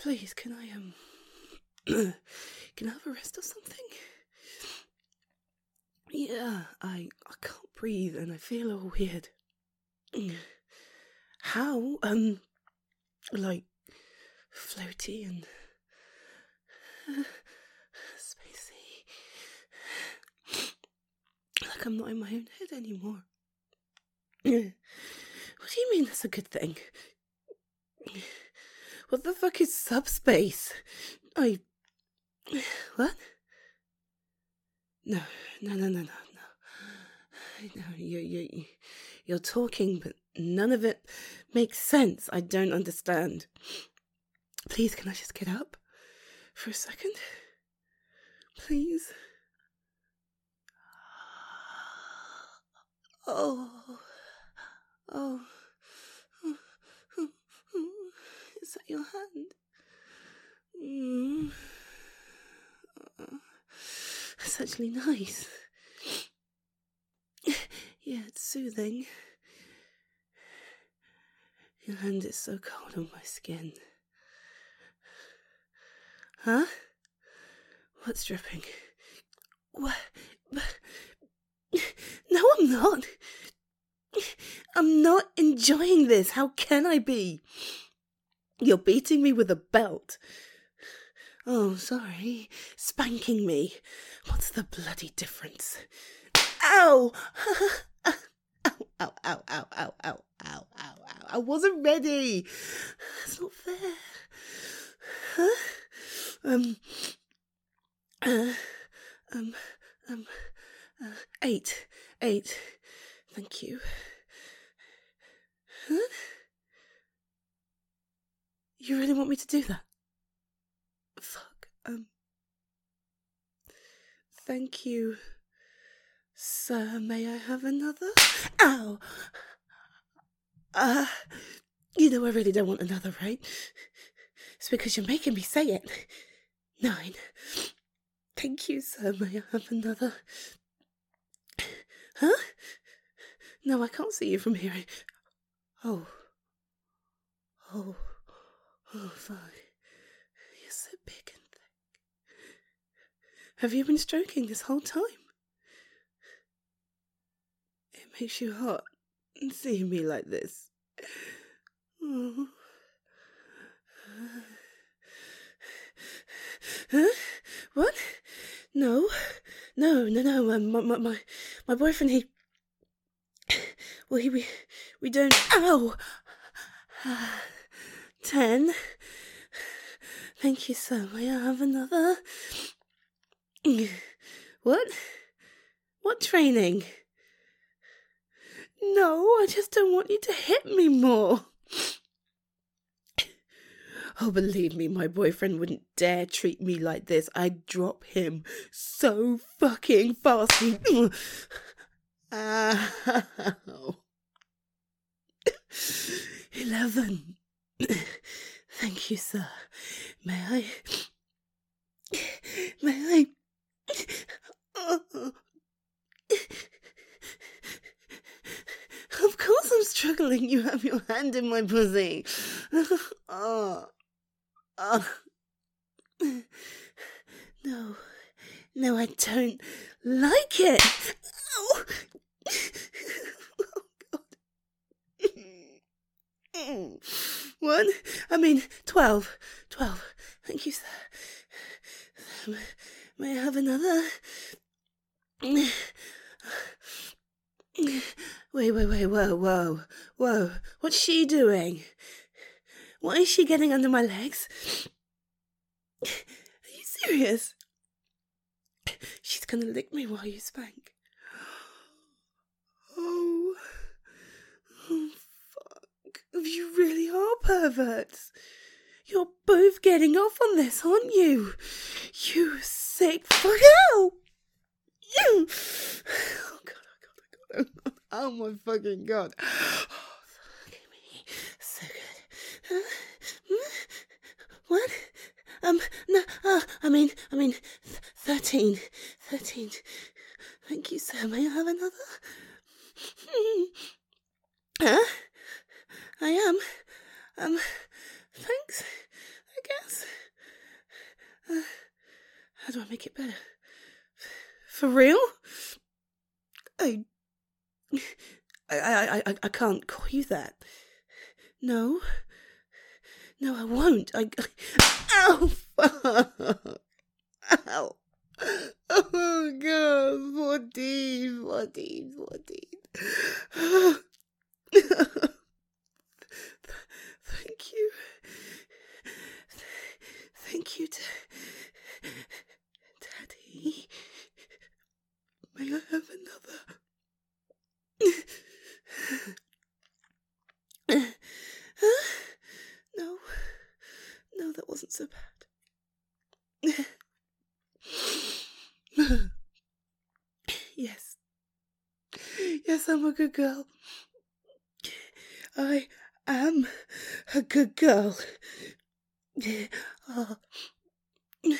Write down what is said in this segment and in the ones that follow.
Please, can I can I have a rest or something? Yeah, I can't breathe and I feel all weird. How? Like, floaty and spacey. Like I'm not in my own head anymore. What do you mean that's a good thing? What the fuck is subspace? What? No. No, you're talking, but none of it makes sense. I don't understand. Please, can I just get up for a second? Please? Oh. Is that your hand? It's actually nice. Yeah, it's soothing. Your hand is so cold on my skin. Huh? What's dripping? What? No, I'm not. I'm not enjoying this. How can I be? You're beating me with a belt. Oh, sorry. Spanking me. What's the bloody difference? Ow! Ow. I wasn't ready. That's not fair. Huh? 8. Thank you. Huh? You really want me to do that? Fuck. Thank you, sir. May I have another? Ow! You know I really don't want another, right? It's because you're making me say it. 9. Thank you, sir. May I have another? Huh? No, I can't see you from here. Oh, fuck. You're so big and thick. Have you been stroking this whole time? It makes you hot seeing me like this. Oh. Huh? What? No. My boyfriend, we don't. Ow! 10. Thank you, sir. May I have another? What? What training? No, I just don't want you to hit me more. Oh, believe me, my boyfriend wouldn't dare treat me like this. I'd drop him so fucking fast. 11. Thank you, sir. May I? Of course I'm struggling. You have your hand in my pussy. No, I don't like it. Oh, God. What? 12. Thank you, sir. May I have another? Wait, whoa. What's she doing? Why is she getting under my legs? Are you serious? She's gonna lick me while you spank. Oh, fuck. You really are perverts. You're both getting off on this, aren't you? You sick fuck. Ow! Oh, God. Oh, my fucking God. Oh, fuck me. So good. What? No, I mean, 13. Thank you, sir. May I have another? Huh? I am. Thanks, I guess. How do I make it better? For real? I can't call you that. No, I won't. Ow! Fuck! Ow! Oh God! 14. Thank you. Thank you, Daddy. May I have another? No, that wasn't so bad. Yes, I'm a good girl. I am a good girl. Oh. Good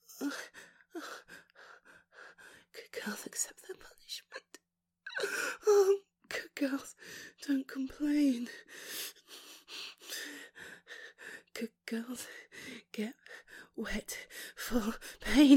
girls accept their punishment. Oh, good girls don't complain. Good girls get wet for pain.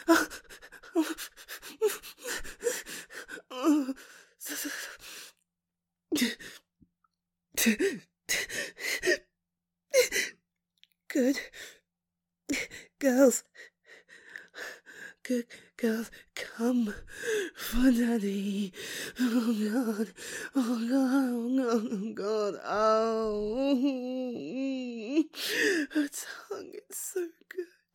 Good girls come for Daddy. Oh God. Oh, her tongue, it's so good.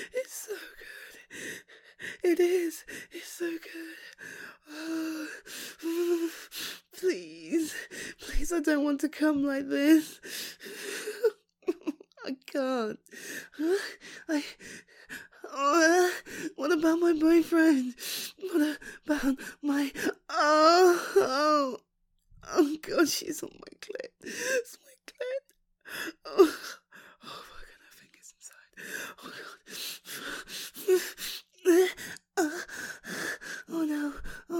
It is. It's so good. Oh, please, I don't want to come like this. I can't. What about my boyfriend? What about my... Oh God, she's on my clit. It's my clit. Oh, fuck, and her fingers inside. Oh God. Oh no.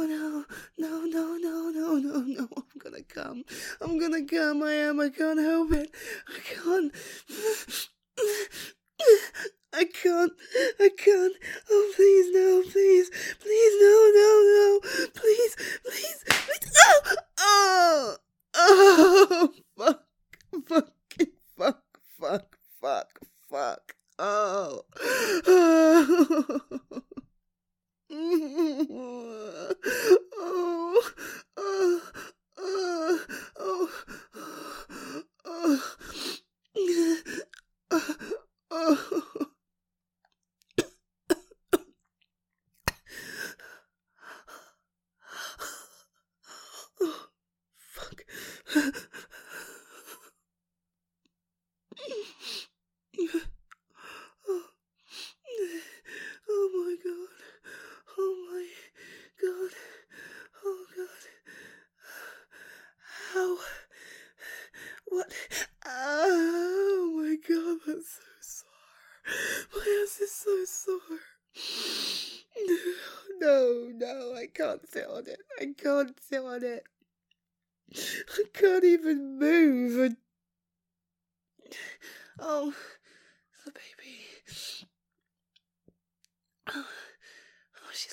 I'm gonna come. I can't help it. I can't. Oh, please, no. Please, no. Please. Oh, fuck. Oh. Fuck. Oh my God. Oh God. How? What? Oh my God, that's so sore. My ass is so sore. No, I can't sit on it. I can't even move. Oh, the baby. Oh, she's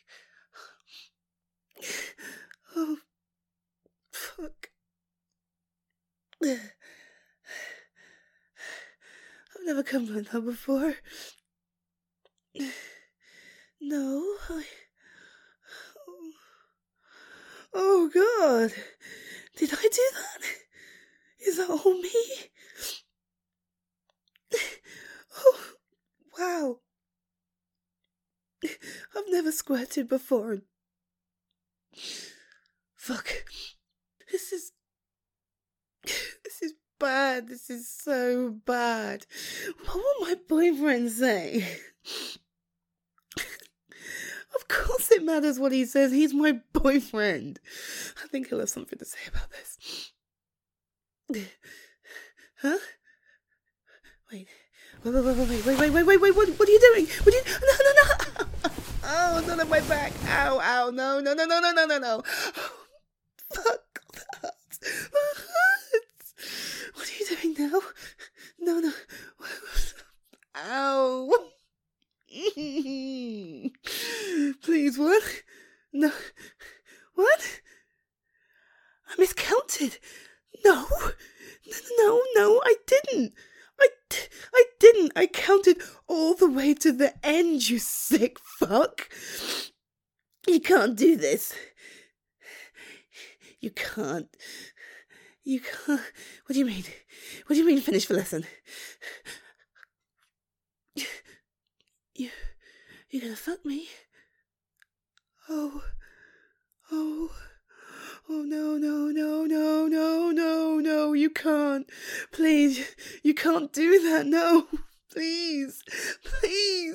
leaving. Oh, fuck. I've never come like that before. No, Oh God, did I do that? Is that all me? Oh, wow. I've never squirted before. Fuck. This is bad. This is so bad. What will my boyfriend say? Of course it matters what he says. He's my boyfriend. I think he'll have something to say about this. Huh? Wait, what are you doing? No. Oh, not on my back. Ow, no. Oh, fuck, that hurts. What are you doing now? No. Ow. No, no, I didn't. I didn't. I counted all the way to the end, you sick fuck. You can't do this. You can't. You can't. What do you mean? What do you mean finish the lesson? You're gonna fuck me? Oh, oh, oh no, you can't. Please, you can't do that, no. Please, please.